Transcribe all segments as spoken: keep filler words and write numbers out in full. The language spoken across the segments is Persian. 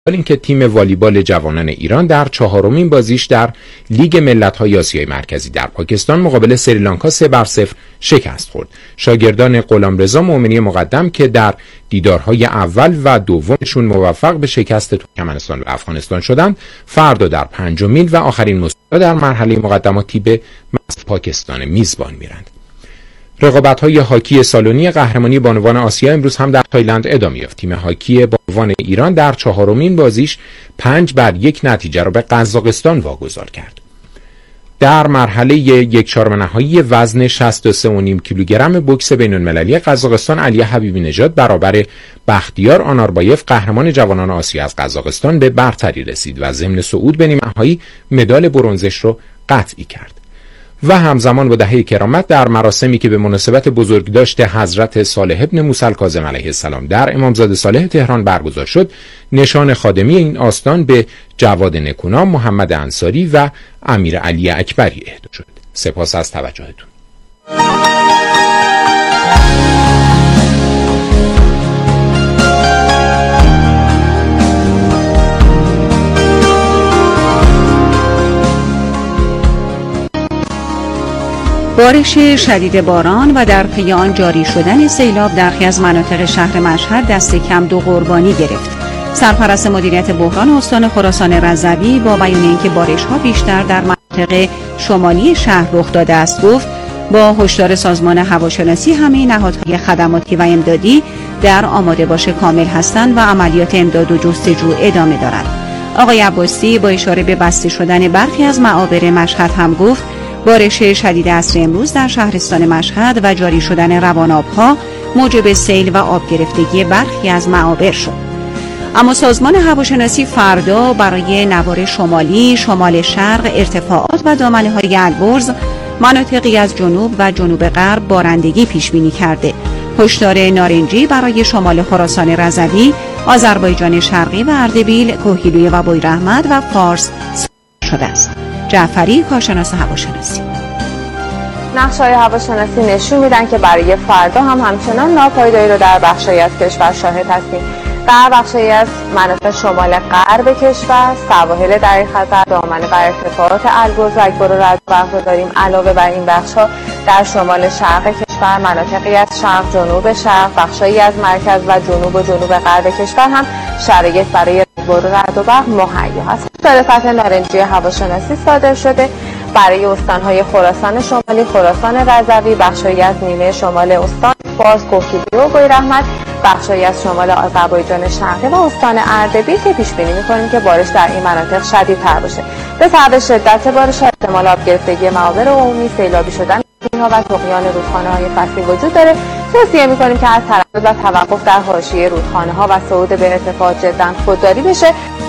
اینکه تیم والیبال جوانان ایران در چهارمین بازیش در لیگ ملت‌های آسیای مرکزی در پاکستان مقابل سریلانکا سه بر صفر شکست خورد. شاگردان غلامرضا مومنی مقدم که در دیدارهای اول و دومشون موفق به شکست ترکمنستان و افغانستان شدند، فردا در پنجمین و آخرین مسابقه در مرحله مقدماتی به پاکستان میزبان میرند. رقابت‌های هاکی سالنی قهرمانی بانوان آسیا امروز هم در تایلند ادامه یافت. تیم هاکی بانوان ایران در چهارمین بازیش پنج بر یک نتیجه را به قزاقستان واگذار کرد. در مرحله یک چهارم نهایی وزن شصت و سه و نیم کیلوگرم بوکس بین‌المللی قزاقستان علی حبیبی نژاد برابر بختیار آناربایف قهرمان جوانان آسیا از قزاقستان به برتری رسید و ضمن صعود به نیمه نهایی مدال برنزش رو قطعی کرد. و همزمان با دهه کرامت در مراسمی که به مناسبت بزرگداشت حضرت صالح ابن موسی الکاظم علیه السلام در امامزاده صالح تهران برگزار شد، نشان خادمی این آستان به جواد نکونام، محمد انصاری و امیر علی اکبری اهدا شد. سپاس از توجهتون. بارش شدید باران و در پی آن جاری شدن سیلاب در خیلی از مناطق شهر مشهد دست کم دو قربانی گرفت. سرپرست مدیریت بحران استان خراسان رضوی با بیان اینکه بارش‌ها بیشتر در مناطق شمالی شهر رخ داده است گفت با هشدار سازمان هواشناسی همه نهادهای خدماتی و امدادی در آماده باش کامل هستند و عملیات امداد و جستجو ادامه دارد. آقای عباسی با اشاره به بسته شدن برخی از معابر مشهد هم گفت بارش شدید عصر امروز در شهرستان مشهد و جاری شدن رواناب‌ها موجب سیل و آب گرفتگی برخی از معابر شد. اما سازمان هواشناسی فردا برای نوار شمالی، شمال شرق، ارتفاعات و دامنه‌های البرز، مناطقی از جنوب و جنوب غرب بارندگی پیش بینی کرده. هشدار نارنجی برای شمال خراسان رضوی، آذربایجان شرقی و اردبیل، کوهگیلویه و بویراحمد و فارس شده است. جعفری، کارشناس هواشناسی. نقشه‌های هواشناسی نشون میدن که برای فردا هم همچنان ناپایداری رو در بخشی از کشور شاهد هستیم. در بخشی از مناطق شمال غرب کشور، سواحل دریای خزر، دامنه بر ارتفاعات البرز و اکبر و رد برق داریم. علاوه بر این بخش‌ها در شمال شرق کشور، مناطقی از شرق جنوب شرق، بخشی از مرکز و جنوب و جنوب غرب کشور هم شرایط برای اکبر و رد و برق مهیا است. هشدار فتح نارنجی هواشناسی صادر شده برای استان‌های خراسان شمالی، خراسان رضوی، بخشی از نیمه شمال استان فارس، کوهگیلویه و بویراحمد، بخشی از شمال آذربایجان شرقی و استان اردبیل که پیش بینی می‌کنیم که بارش در این مناطق شدیدتر باشه. به سبب شدت بارش احتمال آب گرفتگی معابر عمومی، سیلابی شدن اینها و طغیان رودخانه‌های فصلی وجود داره. توصیه می‌کنیم که از تردد و توقف در حاشیه رودخانه‌ها و صعود به ارتفاعات جداً خودداری بشه.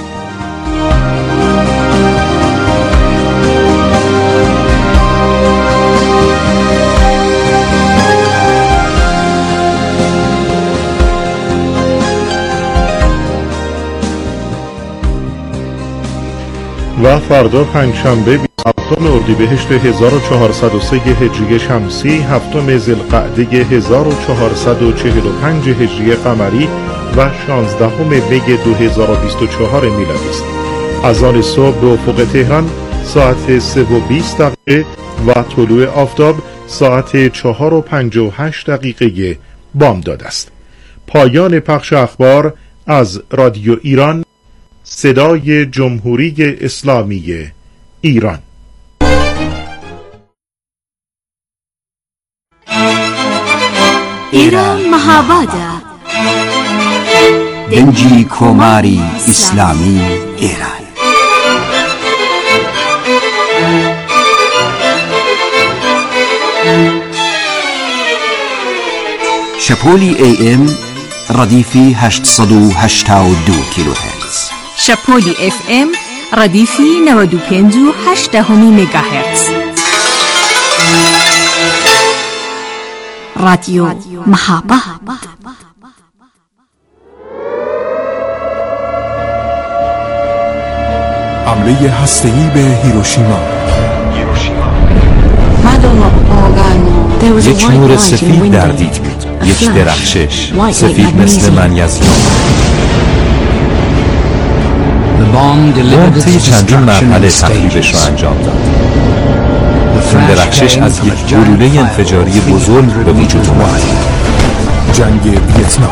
و فردا پنجشنبه بیست و هفتم اردیبهشت هزار و چهارصد و سه هجری شمسی، هفتم ذوالقعده هزار و چهارصد و چهل و پنج هجری قمری و شانزدهم می دو هزار و بیست و چهار میلادی است. از آن صبح به افق تهران ساعت سه و بیست دقیقه و طلوع آفتاب ساعت چهار و پنجاه و هشت دقیقه بامداد است. پایان پخش اخبار از رادیو ایران، صدای جمهوری اسلامی ایران. ایران مهابادا دنجی کوماری اسلامی ایران. شپولی ای ام ردیفی هشتصد و هشتاد و دو کیلوهرتز. شپولی اف ام ردیفی نود و پنج و هشت دهم مگاهرتز. رادیو محابا. حمله هسته‌ای به هیروشیما. یک نور سفید در دید بود، یک درخشش سفید مثل منیزلو. رام طی چندین مرحله تخریبش را انجام داد. این درخشش از یک گلوله انفجاری بزرگ به وجود اومد. جنگ ویتنام.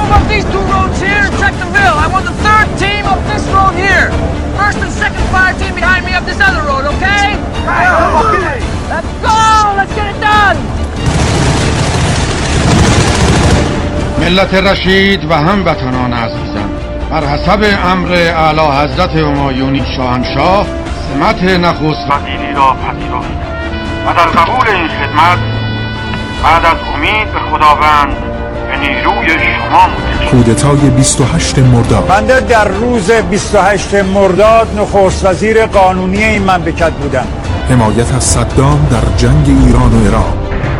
ملت رشید و هموطنان عزیزم، بر حسب امر اعلی حضرت همایونی شاهنشاه سمت نخست وزیری را پذیرفتم و در قبول این خدمت بعد از امید به خداوند به نیروی شما متکی. کودتای بیست و هشتم مرداد. بنده در روز بیست و هشتم مرداد نخست وزیر قانونی این مملکت بودم. حمایت از صدام در جنگ ایران و عراق.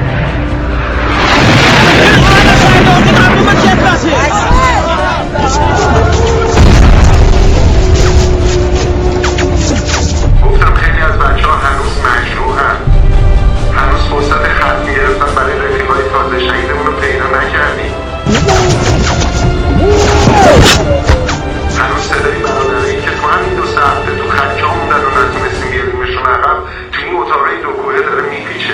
گفتم خیلی از بچه ها هنوز مجروحن، هنوز فرصت ختم گرفتن برای رفیقای تازه شهیدمون رو پیدا نکردیم. هنوز صدای برادرایی که تو همین دو سه هفته تو خکه ها موندن و نتونستیم بیاریمشون عقب تو این اتاقای دو کوره داره میپیچه.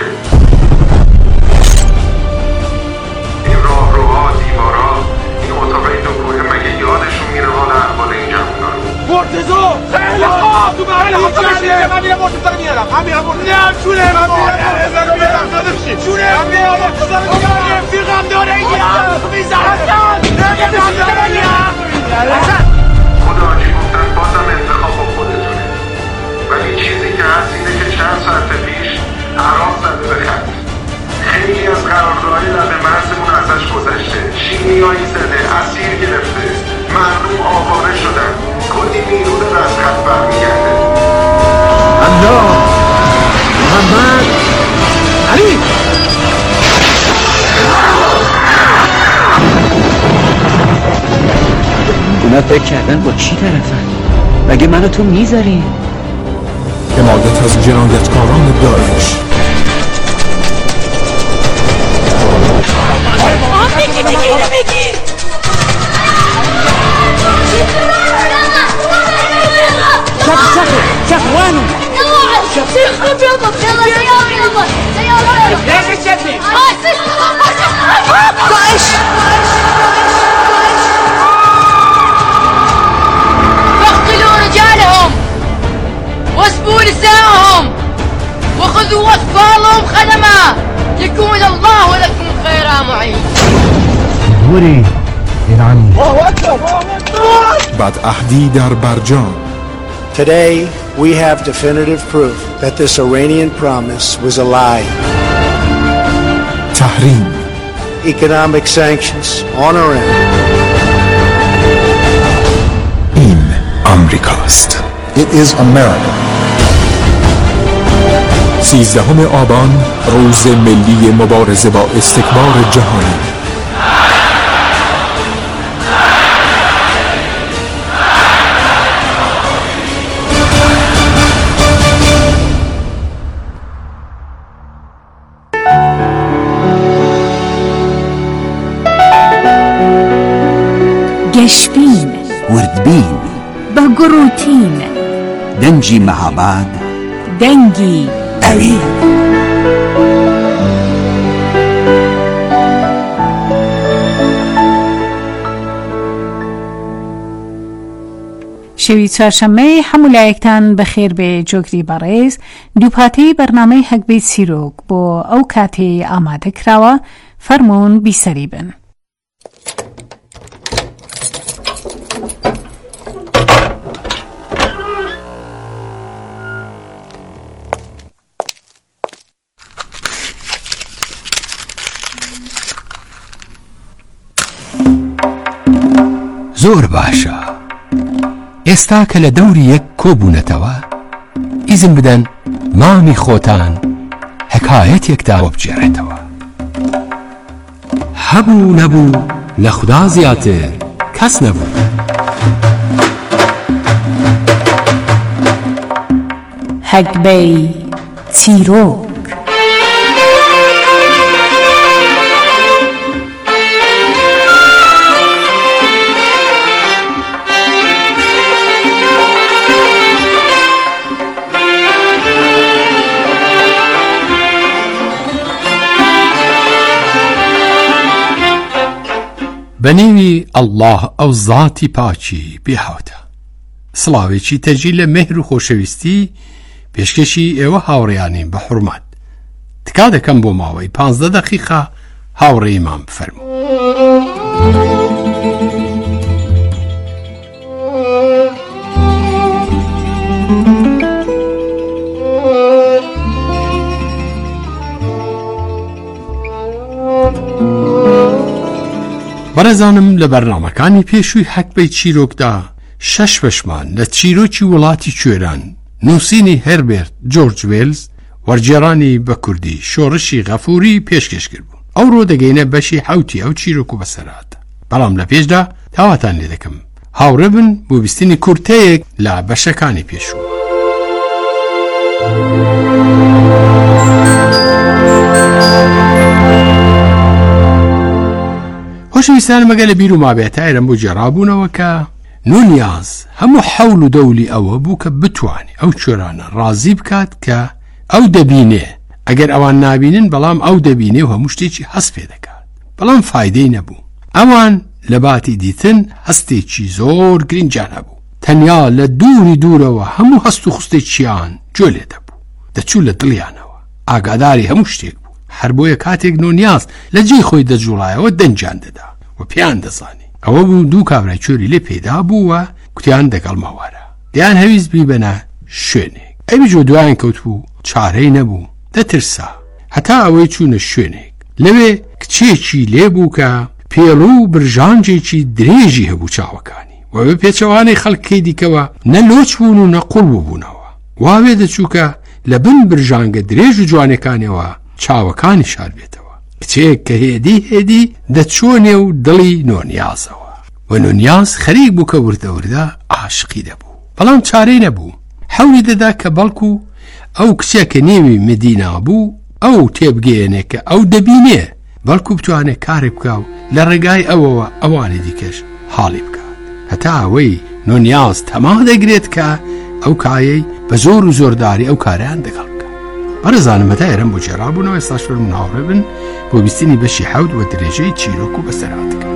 این راهروها، دیوارا، این اتاقای دو کوره مگه یادشون میره حال احوال این جوونا رو؟ مرتضی خیلی خوب تو بله خوب بشه. من میرم مرتضی رو میارم. همین هم مرتضی. نه چونه من میارم. چونه من میارم مرتضی رو میارم. رفیقم داره اینجا میزنم. خدا چی گفتن بازم انتخاب با خودتونه. ولی چیزی که هست اینه که چند ساعت پیش عراق زده به خط. خیلی از قراردادهای لب مرزمون ازش گذشته. شیمیایی زده، اسیر گرفته، مردم آواره شدن. کلی نیرو داره از خط برمیگرده. الله محمد علی. اونا فکر کردن با چی طرفن؟ مگه منو تو میذاری؟ حمایت از جنایتکاران داعش. بگی بگی بگی شف شف شف وانو شف يلا يلا يلا يلا ليش شفي داعش اقتلوا رجالهم واسبوا نساءهم وخذوا اطفالهم خدمه يكون الله لكم خير معين. دوری ایرانی. بعد عهدی در برجام. Today we have definitive proof that this Iranian promise was a lie. تحریم. Economic sanctions on Iran. این آمریکاست. It is America. سیزدهم آبان روز ملی مبارزه با استکبار جهانی. گشبین وردبین با گروتین دنجی مهاباد دنگی اوی. شوی چهارشنبه همولایکتان بخیر به جوگری بارز دوپاتی برنامه حق بیت سیروک با او کاتی آماده کراوه فرمون بی سریبن. زۆر باشە ئێستا کە لە دەوری یەک کۆبوونەتەوە ئیزن بدەن مامی خۆتان حکایەتێکدا وەبجێڕێتەوە. هەبوو نەبوو لە خودا زیاتر کەس نەبوو. حەگبەی چیرۆک. بەنێوی ئەڵڵاه ئەو زاتی پاچی بێهاوتە. سڵاوێکی تەجی لە مێهر و خۆشەویستی پێشکەشی ئێوە هاوڕێیانین بە حورمەت. تکا دەکەم بۆ ماوەی پانزدە دەقیقە هاوڕێیمان بفەرموو. بەڕێزانم لە بەرنامەکانی پێشووی حەکبەی چیرۆکدا شەش بەشمان لە چیرۆکی وڵاتی کوێران نووسینی هەربێرت جۆرج وێلز وەرجێڕانی بە کوردی شۆڕشی غەفوری پێشکەش کرد بوو. ئەوڕۆ دەگەینە بەشی حوتی ئەو چیرۆک و بەسەرهاتە. بەڵام لە پێشدا تاواتان لێ دەکەم هاوڕێ بن بۆ بیستنی کورتەیەک لە بەشەکانی پێشوو. خۆشەویستان مەگە لە بیر و مابێتە ئێرەم بۆ جێڕابوونەوە کە نونیاز هەموو حەول و دەولی ئەوە بوو کە بتوانێ ئەو کوێرانە ڕازی بکات کە ئەو دەبینێ، ئەگەر ئەوان نابینن بەڵام ئەو دەبینێ و هەموو شتێکی هەست پێ دەکات. بەڵام فایدەی نەبوو. ئەوان لە باتی دیتن هەستێکی زۆر گرنگیان هەبوو. تەنیا لە دووری دوورەوە هەموو هەست و خوستێکیان جۆ لێ دەبوو، دەچوو لە دڵیانەوە، ئاگاداری هەموو شتێک بوو. هەر بۆیە کاتێک نونیاز لە جێی خۆی دەجوڵایەوە دەنجیان دەدا و پێیان دەزانی. ئەوە بوو دوو کابرای کوێری لێ پێدا بووە کوتیان دەگەڵ ماوارە. دەیان هەویست بیبەنە شوێنێک. ئەوی جۆ دوایان کەوت بوو، چارەی نەبوو، دەترسا. هەتا ئەوەی چوونە شوێنێک. لەوێ کچێکی لێ بوو کە پێڵوو برژانجێکی درێژی هەبوو چاوەکانی و بە پێچەوانەی خەڵکەی دیکەوە نە لۆچ بوون و نە قوڵ بووبوونەوە. واوێ دەچوو کە لە بن برژانگە درێژ و جوانەکانەوە چاوەکانی شار بێتەوە. کچێک کە هێدی هێدی دەچۆنێ و دڵی نۆنیازەوە و نۆنیاز خەریک بوو کە وردە وردە عاشقی دەبوو. بەڵام چارەی نەبوو. حەولی دەدا کە بەڵکو ئەو کچێکە نێوی مدینا بوو ئەو تێبگەێنێ کە ئەو دەبینێ بەڵکو بتوانێت کارێک بکە و لە ڕێگای ئەوەوە ئەوانی دیکەش حاڵی بکات. هەتا ئەوەی نۆنیاز تەما دەگرێت کە ئەو کایەی بە زۆر و زۆرداری ئەو کاریان دەگەڵ بکە. بەڕێزانم هەتا ئێرەم بۆ جێڕابوونەوە ئێستاش فەرموون هاوڕێ بن بۆ بیستنی بەشی حەوت و درێژەی چیرۆک و بەسەرهاتەکە.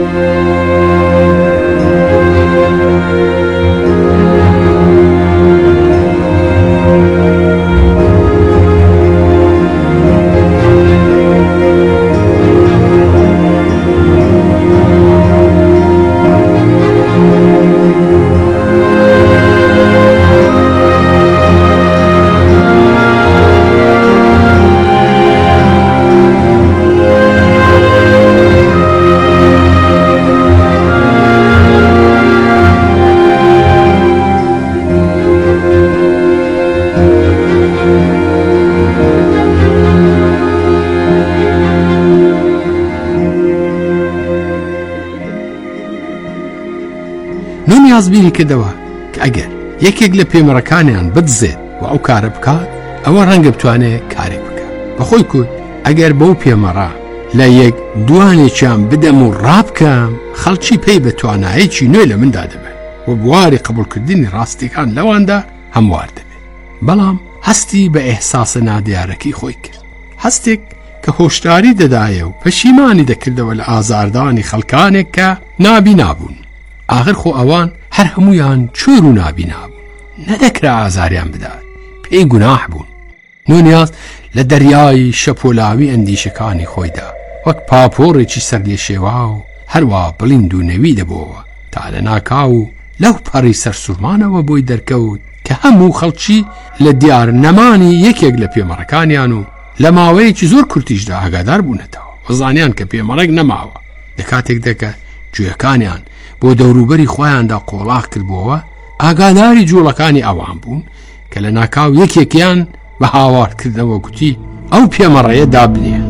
نونیاز بیری کردەوە کە ئەگەر یەکێک لە پێمەڕەکانیان بدزێت و ئەو کارە بکات ئەوە ڕەنگە بتوانێت کارێک بکات. بەخۆی کوت ئەگەر بەو پێمەڕە لە یەک دوانێکیان بدەم و ڕابکەم خەڵکی پێی بە توانایەکی نوێ لە مندا دەبێت و بواری قبولکردنی ڕاستیەکان لەواندا هەموار دەبێت. بەڵام هەستی بە ئێحساسە نادیارەکەی خۆی کرد. هەستێک کە هۆشداری دەدایە و پەشیمانی دەکردەوە لە ئازاردانی خەڵکانێک کە نابی نابوون. ئاخر خۆ ئەوان هەر هەمویان چۆر و نابی نابوون، نەدەکرا ئازاریان بدات، پێی گوناح بوون. نونیاز لە دەریای شەپۆلاوی ئەندیشەکانی خۆیدا وەک پاپۆڕێکی سەر لێ شێوا و هەروە بڵیند و نەوی دەبەوە تا لە ناکاو و لەو پەڕی سەرسوورمانەوە بۆی دەرکەوت کە هەموو خەڵکی لە دیار نەمانی یەکێک لە پێمەڕەکانیان و لە ماوەیەکی زۆر کورتیشدا ئاگادار بوونەتەوە وەزانیان کە پێمەڕێک نەماوە. لە کاتێک دەکە گوێەکانیان بۆ دەوروبەری خۆیاندا قۆڵاق کردبووەوە ئاگاداری جوڵەکانی ئەوان بوون کە لە ناکاو یەکێکیان بە هاوارکردنەوە گوتی ئەو پێمەڕەیە دابنێ.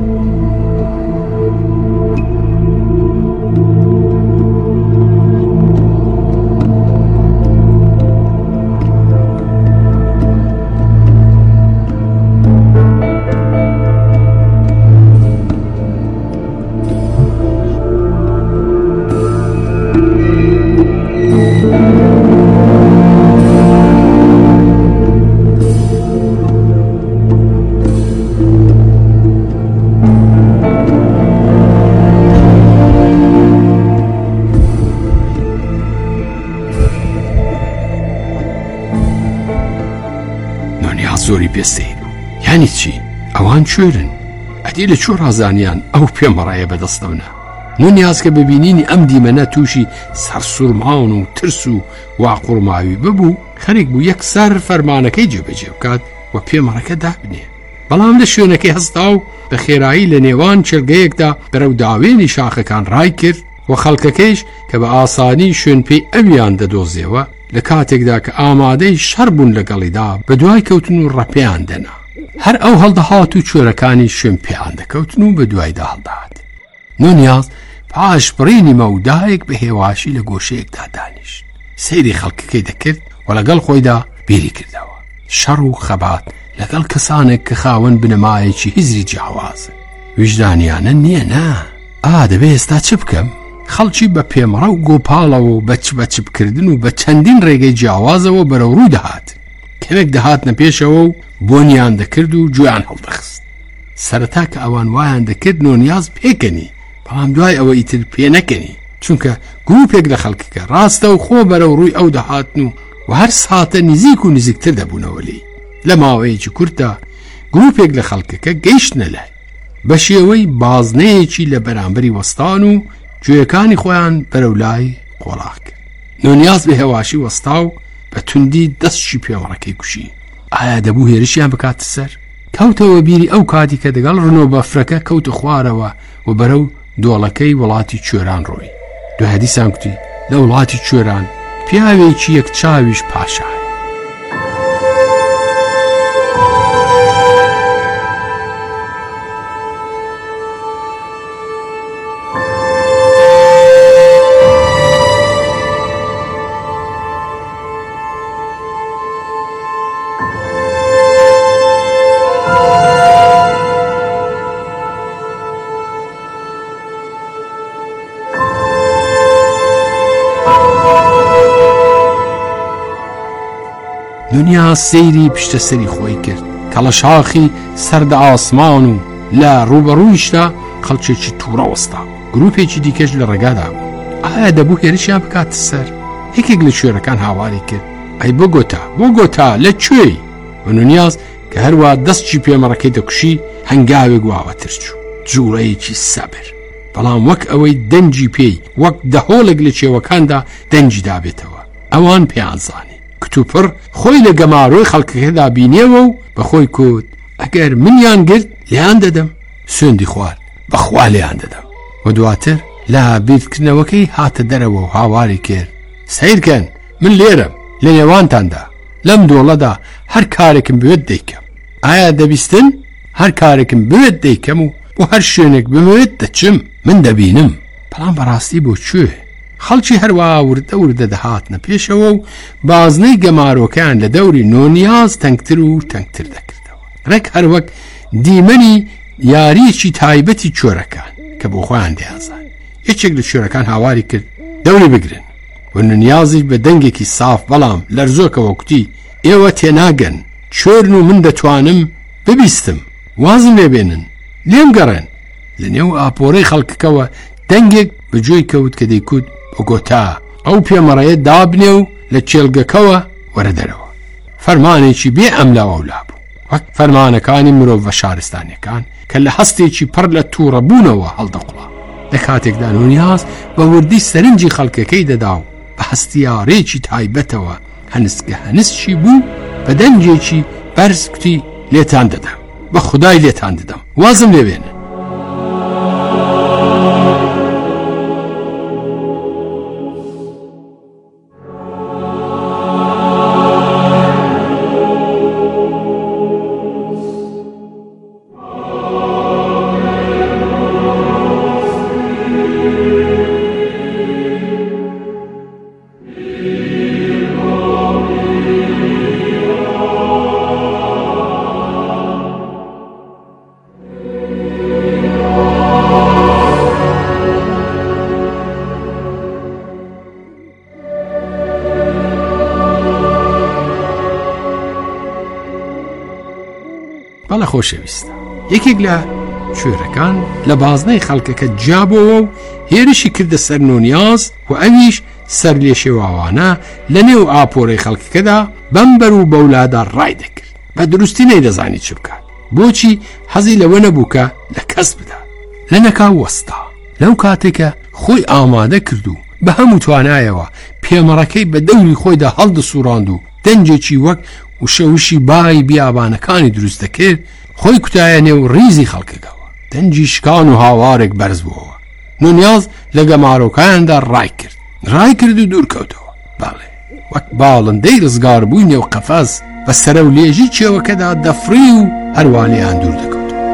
زۆری پێستەین. یانی چی؟ ئەوان کوێرن؟ ئەدی لە چۆ ڕازانیان ئەو پێمەڕایە بەدەستەونا؟ نونیاز کە ببینینی ئەم دیمەنە تووشی سەرسوورماون و ترس و واقوڕماوی ببوو، خەریک بوو یەکسەر فەرمانەکەی جێبەجێ بکات و پێمەڕەکە دابنێ. بەڵام لە شوێنەکەی هەستا و بە خێرایی لە نێوان چرگەیەکدا بەرەو داوێنی شاخەکان ڕای کرد و خەڵکەکەیش کە بە ئاسانی شوێن پێی ئەویان دەدۆزێەوە لە کاتێکدا کە ئامادەی شەڕ بوون لەگەڵیدا بە دوای کەوتن و ڕەپیان دەنا. هەر ئەو هەڵدەهات و چۆرەکانی شوێن پێیان دەکەوتن و بە دوایدا هەڵدەهات. نونیاز پاش بڕینی مەودایەک بە هێواشی لە گۆشەیەکدا دانیشت، سەیری خەڵکەکەی دەکرد و لەگەڵ خۆیدا بیری کردەوە شەڕ و خەبات لەگەڵ کەسانێک کە خاوەن بنەمایەکی هیزری جیاوازن. ویژدانیانە نییە نا ئا دەبێ ئێستا چ بکەم؟ خەڵکی بە پێمەڕە و گۆپاڵەوە و بەچ بەچ بکردن و بە چەندین ڕێگەی جیاوازەوە بەرەو ڕوو دەهات. کەمێک دەهات نەپێشەوە و بۆنیان دەکرد و گویان هەڵدەخست. سەرەتا کە ئەوان وایان دەکرد نۆنیاز پێکەنی، بەڵام دوای ئەوە ئیتر پێ نەکەنی، چونکە گروپێک لە خەڵکەکە ڕاستە و خۆ بەرەو ڕووی ئەو دەهاتن و و هەر ساتە نزیک و نزیکتر دەبوونەوە لی. لە ماوەیەکی کورتدا گروپێک لە خەڵکەکە گەیشتنە لای بە شێوەی بازنەیەکی لە بەرامبەری وەستان و گوێەکانی خۆیان بەرەو لای قۆڵاق کرد. نۆنیاز بە هێواشی وەستا و بە توندی دەستشی پێوەڕەکەی کوشی. ئایا دەبوو هێرشیان بکاتە سەر؟ کەوتەوە بیری ئەو کاتی کە دەگەڵ ڕنۆ بەفرەکە کەوتە خوارەوە و بەرەو دۆڵەکەی وڵاتی کوێران ڕۆی. دوای دیسان کوتی لە وڵاتی کوێران پیاوێکی یەک چاویش پاشای. دنیا سەیری پشتەسەری خۆی کرد کە لە شاخی سەردە ئاسمان و لە ڕوبەڕوویشدا خەڵکێکی تووڕە وەستا. گروپێکی دیکەش لە ڕێگادا بوو. ئایا دەبوو هێرشیان بکاتە سەر؟ یەکێک لە شوێرەکان هاواری کرد ئەی بۆ گۆتا بۆ گۆتا لە کوێی؟ نونیاز کە هەروە دەستکی پێمەڕەکەی دەکوشی هەنگاوێک واوەتر چوو، جوڵەیەکی سەبر، بەڵام وەک ئەوەی دەنجی پێی وەک دەهۆڵێک لە چێوەکاندا دەنجی دابێتەوە. ئەوان پێیانزانی کتوپڕ خۆی لە گەماڕۆی خەڵکەکەدا بینێەوە و بەخۆی کوت ئەگەر منیان گرت لیان دەدەم، سوێندی خوارد بەخوا لیان دەدەم. و دواتر لە بیرکردنەوەکەی هاتە دەرەوە و هاواری کرد سەیرکەن من لێرەم لە نێوانتاندا، لەم دۆڵەدا هەر کارێکم بوێت دەیکەم. ئایا دەبیستن؟ هەر کارێکم بوێت دەیکەم و بۆ هەر شوێنێک بموێت دەچم، من دەبینم. بەڵام بەڕاستی بۆ کوێ؟ خەڵکی هەروە وردە وردە دەهاتنە پێشەوە و بازنەی گەمارۆکەیان لە دەوری نۆنیاز تەنگتر و تەنگتر دەکردەوە، ڕێک هەروەک دیمەنی یاریەکی تایبەتی چۆرەکان کە بۆ خۆیان دەیانزان. یەکێک لە چۆرەکان هاواری کرد دەوری بگرن و نونیازی بە دەنگێکی ساف بەڵام لەرزۆکەوە کوتی ئێوە تێناگەن، چۆرن و من دەتوانم ببیستم، وازم لێبێنن، لێم گەڕێن. لە نێو ئاپۆرەی خەڵکەکەوە دەنگێک بەگوێی کەوت کە دەیکوت بۆگۆتا ئەو پێمەڕەیە دابنێ و لە چێلگەکەوە وەرە دەرەوە. فەرمانێکی بێ ئەملاوەولا بوو، وەک فەرمانەکانی مرۆڤ بە شارستانیەکان کە لە هەستێکی پڕ لە تووڕەبوونەوە هەڵدەقڵا. لە کاتێکدا نونیاز بە وردی سەرنجی خەڵکەکەی دەدا و بە هەستیارێکی تایبەتەوە هەنسکە هەنسشی بوو بە دەنجێکی بەرز کوتی لێتان دەدەم، بە خودای لێتان دەدەم، وازم لێبێنن. بەڵە خۆشەویستە، یەکێک لە کوێرەکان لە بازنەی خەڵکەکە جیابەوە و هێرشی کردە سەر نۆنیاز و ئەویش سەر لێشێواوانە لە نێو ئاپۆرەی خەڵکەکەدا بەمبەر و بەولادا ڕای دەکرد. بە دروستی نەیدەزانی چ بکات. بۆچی حەزی لەوە نەبوو کە لە کەس بدات لە نەکا وەستا. لەو کاتێکە خۆی ئامادە کردو بە هەموو توانایەوە پێمەڕەکەی بە دەوری خۆیدا هەڵدەسوڕاند و دەنجێکی وەک وشەوشی بای بیابانەکانی دروست دەکرد، خۆی کوتایە نێو ڕیزی خەڵکەکەوە، دەنجی شکان و هاوارێک بەرز بووەوە. نونیاز لە گەمارۆکاندا ڕای کرد ڕای کرد و دوورکەوتەوە. باڵێ وەک باڵندەی ڕزگار بووی نێو قەفەس بە سەرە و لێژی چێوەکەدا دەفری و هەروانیان دوور دەکەوت.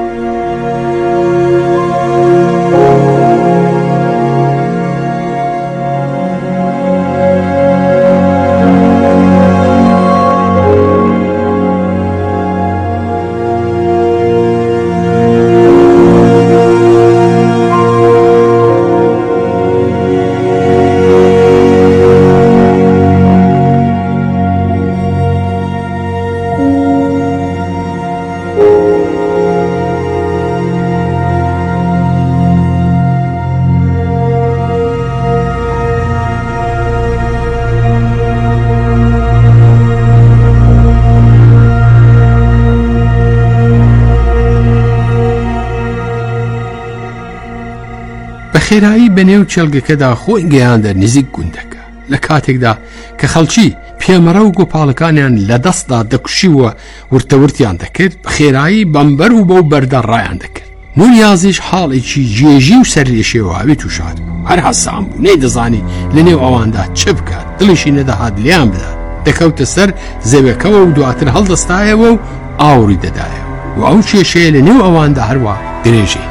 خێرایی بەنێو چێلگەکەدا خۆی گەیاندە نزیک گوندەکە لە کاتێکدا کە خەڵکی پێمەرە و گۆپاڵەکانیان لە دەستدا دەکوشیوە ورتەورتیان دەکرد، بە خێرایی بەمبەر و بەو بەردە ڕایان دەکرد. نونیازیش حاڵێکی جێژی و سەرێشێواوی تووشات بوو. هەر حەسام بوو نەیدەزانی لە نێو ئەواندا چ بکات، دڵیشی نەدەهات لیان بدات. دەکەوتە سەر زەوێکەوە و دواتر هەڵدەستایەوە و ئاوری دەدایەوە و ئەو کێشەیە لە نێو ئەواندا هەروە درێژی.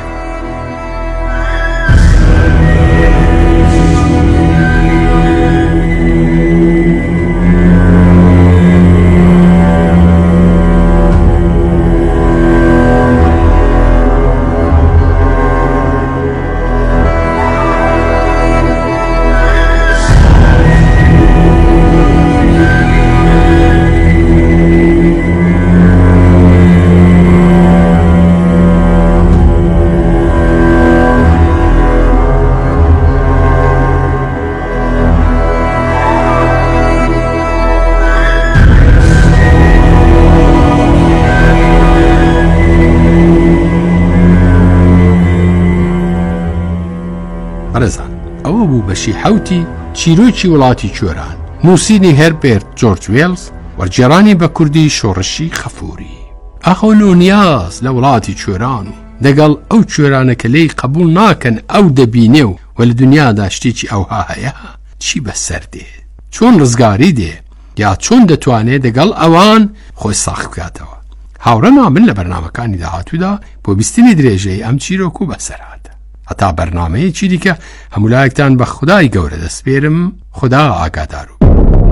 ئەوە بوو بەشی حوتی چیرۆکی وڵاتی کوێران، نووسینی هەربێرت جۆرج وێلز، وەرجێڕانی بە کوردی شۆڕشی خەفووری. ئاخۆ نونیاز لە وڵاتی کوێران و دەگەڵ ئەو کوێرانە کە لێی قبول ناکەن ئەو دەبینێ و وە لە دنیادا شتێکی ئەوها هەیە چی بەسەر دێ، چۆن ڕزگاری دێ، یا چۆن دەتوانێت دەگەڵ ئەوان خۆی ساخ بکاتەوە. هاوڕە نامن لە بەرنامەکانی داهاتوودا بۆ بیستنی درێژەی ئەم چیرۆک و بەسەرات. هەتا بەرنامەیەکی دیکە هەمولایەکتان بە خودای گەورە دەسپێرم. خدا ئاگادار و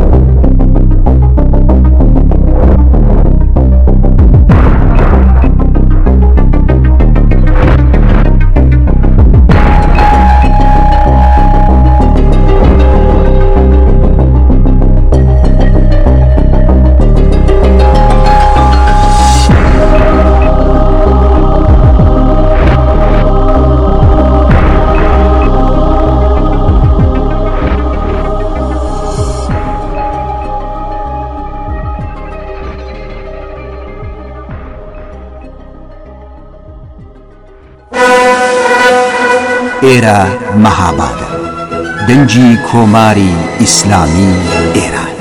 ئێرە مەهابادە دەنجی کۆماری ئیسلامی ئێران.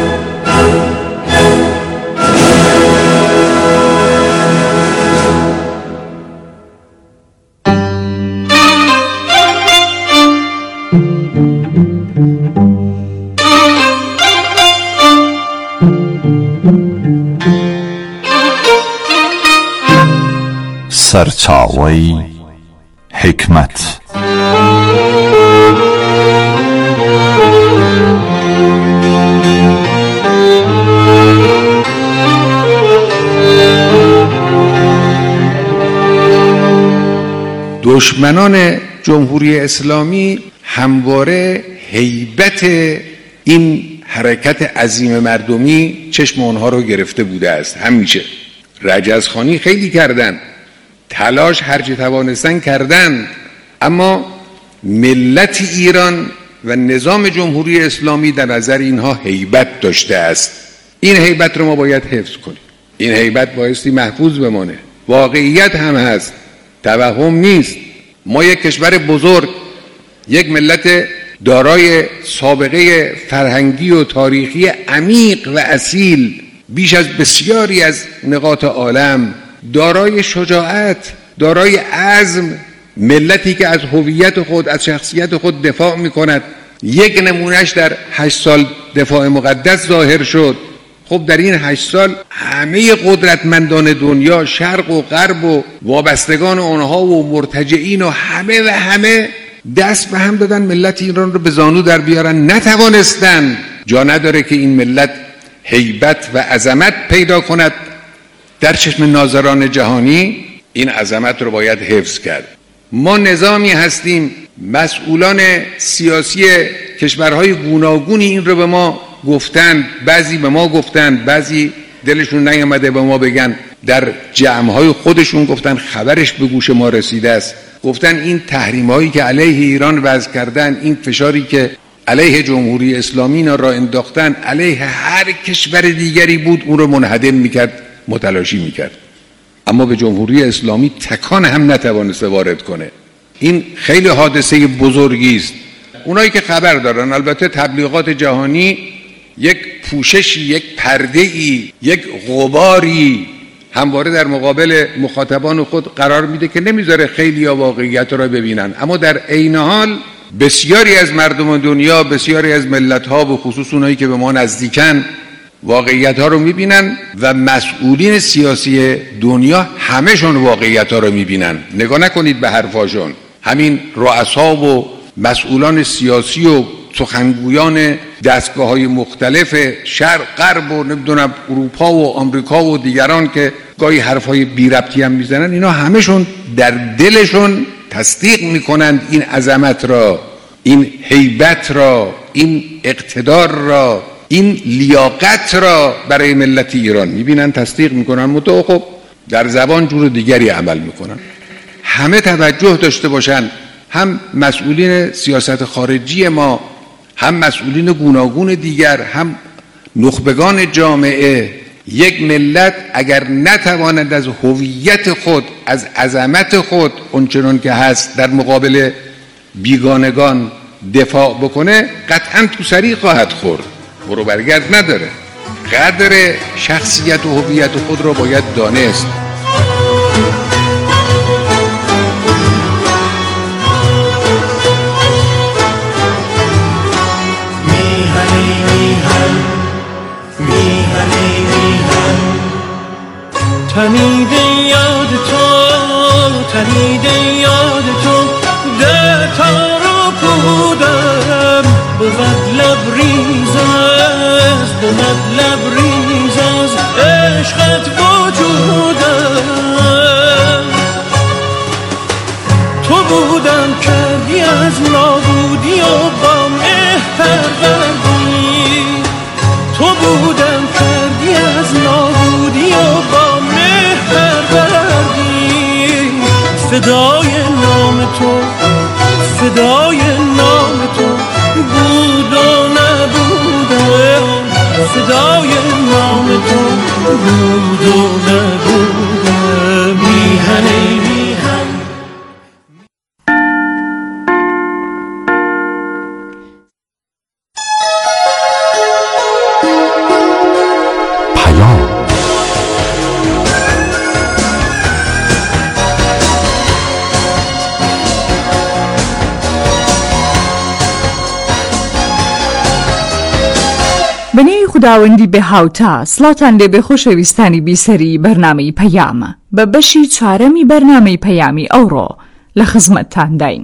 سەرچاوەی حکمت. دشمنان جمهوری اسلامی همواره هیبت این حرکت عظیم مردمی چشم آنها رو گرفته بوده است. همیشه رجزخوانی خیلی کردند، تلاش هرچه توانستن کردند، اما ملت ایران و نظام جمهوری اسلامی در نظر اینها هیبت داشته است. این هیبت رو ما باید حفظ کنیم. این هیبت بایستی محفوظ بمانه. واقعیت هم هست، توهم نیست. ما یک کشور بزرگ، یک ملت دارای سابقه فرهنگی و تاریخی عمیق و اصیل بیش از بسیاری از نقاط عالم، دارای شجاعت، دارای عزم، ملتی که از هویت خود، از شخصیت خود دفاع میکند. یک نمونهش در هشت سال دفاع مقدس ظاهر شد. خب در این هشت سال همه قدرتمندان دنیا، شرق و غرب و وابستگان آنها و مرتجعین و همه و همه دست به هم دادن ملت ایران رو به زانو در بیارن. نتوانستن. جا نداره که این ملت هیبت و عظمت پیدا کند در چشم ناظران جهانی. این عظمت رو باید حفظ کرد. ما نظامی هستیم، مسئولان سیاسی کشورهای گوناگونی این رو به ما گفتند، بعضی به ما گفتند، بعضی دلشون نیامده به ما بگن، در جمعهای خودشون گفتن، خبرش به گوش ما رسیده است. گفتن این تحریم هایی که علیه ایران وضع کردن، این فشاری که علیه جمهوری اسلامی را انداختن، علیه هر کشور دیگری بود اون رو منهدم میکرد، متلاشی میکرد، اما به جمهوری اسلامی تکان هم نتوانسته وارد کنه. این خیلی حادثه بزرگی است. اونایی که خبر دارن، البته تبلیغات جهانی یک پوششی، یک پرده‌ای، یک غباری همواره در مقابل مخاطبان خود قرار میده که نمیذاره خیلی ها واقعیت را ببینن، اما در عین حال بسیاری از مردم دنیا، بسیاری از ملت ها، به خصوص اونایی که به ما نزدیکن، واقعیت ها رو میبینن و مسئولین سیاسی دنیا همه‌شون واقعیت ها رو میبینن. نگاه نکنید به حرفاشون. همین رؤسا و مسئولان سیاسی و سخنگویان دستگاه های مختلف شرق، غرب و نمیدونم اروپا و آمریکا و دیگران که گاهی حرفای بی ربطی هم میزنن، اینا همه‌شون در دلشون تصدیق میکنند این عظمت را، این هیبت را، این اقتدار را، این لیاقت را برای ملت ایران میبینن، تصدیق میکنن. متو خب در زبان جور دیگری عمل میکنن. همه توجه داشته باشن، هم مسئولین سیاست خارجی ما، هم مسئولین گوناگون دیگر، هم نخبگان جامعه. یک ملت اگر نتواند از هویت خود، از عظمت خود اونچنان که هست در مقابل بیگانگان دفاع بکنه، قطعا تو سری خواهد خورد. برو برگرد نداره. قدر شخصیت و هویت خود را باید دانست. تنیده یاد تو، تنیده یاد تو، ده تارو بودم بود لبریز از، بود لبریز از عشقت وجودم. تو بودم کردی از نابودی و با مهر پروردی، تو بودم کردی از نابودی و با مهر پروردی. فدای نام تو، فدای نام تو بود و نبوده، فدای نام تو بود و نبوده. میهنه میهن بنی خداوندی به هاوتا سڵاتان لێ بێ خۆشەویستانی بیسەری بەرنامەی پەیامە. بە بەشی چوارەمی بەرنامەی پەیامی ئەوڕۆ لە خزمەتتان داین.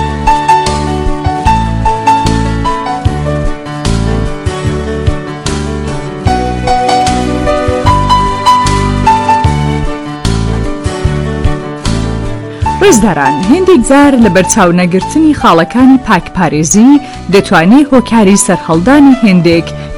ڕێزداران، هێندێک جار لە بەرچاو نەگرتنی خاڵەکانی پاکپارێزی دەتوانێت هۆکاری سەرهەڵدانی هێندێک